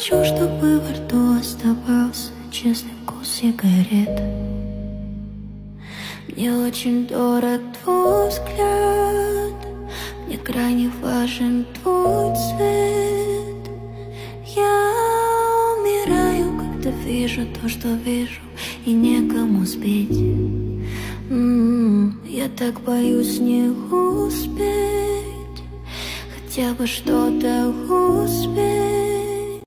хочу, чтобы во рту оставался честный вкус сигарет. Мне очень дорог твой взгляд, мне крайне важен твой цвет. Я умираю, когда вижу то, что вижу, и некому сбить. Я так боюсь не успеть, хотя бы что-то успеть.